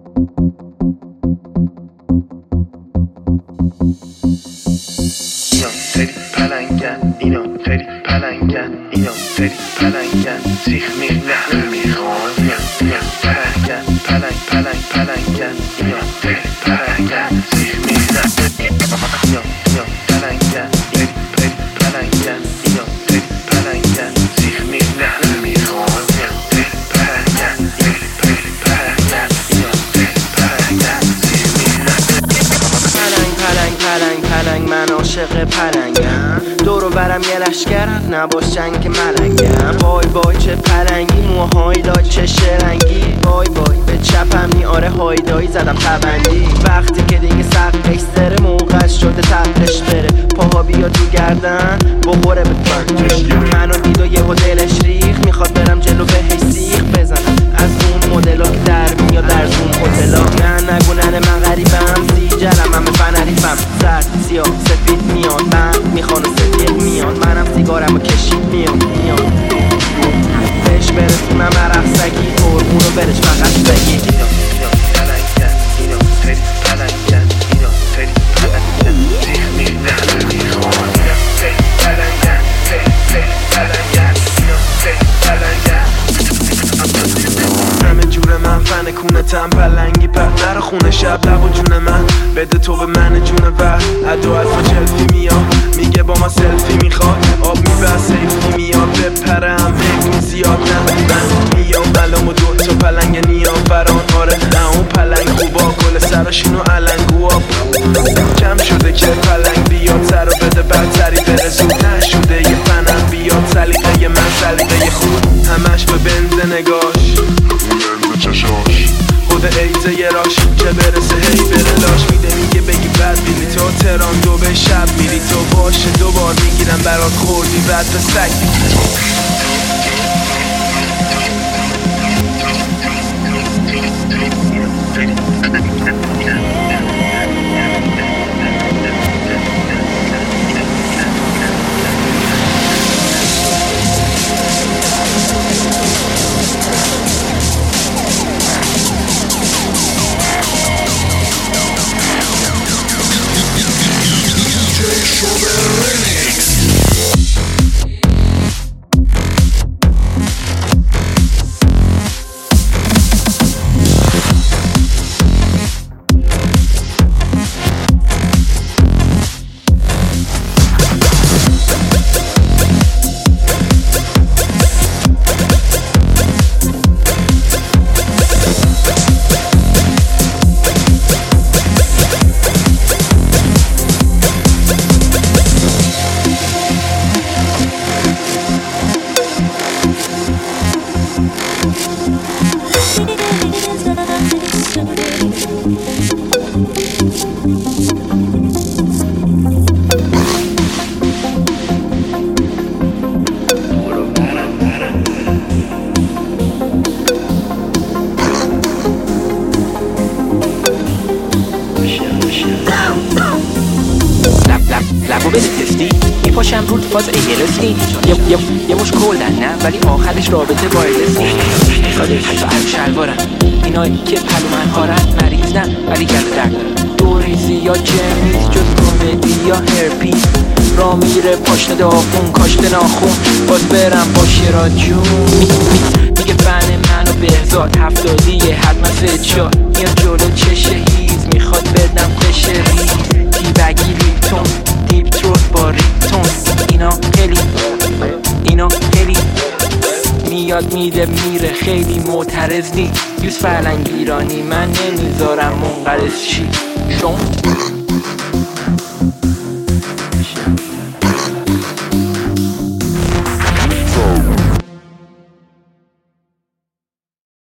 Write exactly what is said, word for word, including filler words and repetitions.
خیلی پلنگن اینا، خیلی پلنگن اینا، خیلی پلنگن سیخ میخ نه میخوان میان پلنگن پلنگ پلنگ پلنگن اینا، خیلی پلنگن سیخ میخ نه میان میان پلنگن خیلی خیلی پلنگن اینا، خیلی پلنگن سیخ میخ نه میخوان میان پلنگن خیلی خیلی پلنگن اینا، خیلی پلنگن سیخ میخ نه پلنگ پلنگ پلنگ پلنگ من عاشق پلنگم، دورو برم یه لشکرت نباش جنگ ملنگم. وای وای چه پلنگی موهای دای چه شرنگی، وای وای به چپم میاره هایدایی زدم تبندی. وقتی که دیگه سقف اکستره موقع شده تقلش بره، پاها بیا تو گردن بخوره به فرکش. منو دید و یهو دلش ریخ، میخواد برم جلو بهش سیخ بزنم از اون مدلا که در میاد در زون هتلا. نه نگو ننه من غریبم سیجرم همه فنریفم، زرد سیاه سفید میاد من میخوانو سفید میاد. منم سیگارمو کشید میاد میاد بهش برسونم عرق سگی قربونو برش فقط بگی. اینا اینا پلنگن اینا، خیلی پلنگن اینا، خیلی پلنگن سیخ میخ نه میخوان اینا، خیلی پلنگن خیلی خیلی پلنگن اینا، خیلی پلنگن. همه جور من فن کونتم پلنگی پهن نر خونه شب لب و جون من بده تو به من جون و ادو الفا جلفی میاد میگه با ما سلفی میخواد آب میبه سیفی میاد بپرم بگو زیاد نه من میام بلام و دو تا پلنگ نیام فران. آره نه اون پلنگ خوبا گل سراشینو علنگو آب کم شده که پلنگ بیاد سر و بده برتری بره زود نشده یه فنم بیاد سلیقه من سلیقه خود همش به بنز نگاش چشاش خود ایزه یه راش چه برسه هی بره لاش میده میگه بگی بد بیلی تو تران دو به شب میری تو باشه دوبار میگیرم برات خوردی بعد به سگ لبو بده تستی میپاشم رود فاز ایگلستی یه, یه, یه مش کلن نه ولی آخرش رابطه وایرلسی. میخواد حتی عرب شلوارم اینایی که پلو من هارن مریض نه ولی گل درد دارم. دوریزی یا جمیز جز کمدی یا هرپیز را میره پاشنه داخون کاشته ناخون باز برم با شیراد جون میگه فن منو بهزاد هفتادی حتما سجا میاد جلو چشه هیز میخواد بدم بشه ریز تی بگی ریتون دیپ تروت با ریتون اینا خیلی اینا خیلی میاد میده میره خیلی معترض نی یوز فرلنگ ایرانی من نمیذارم منقرض چی شون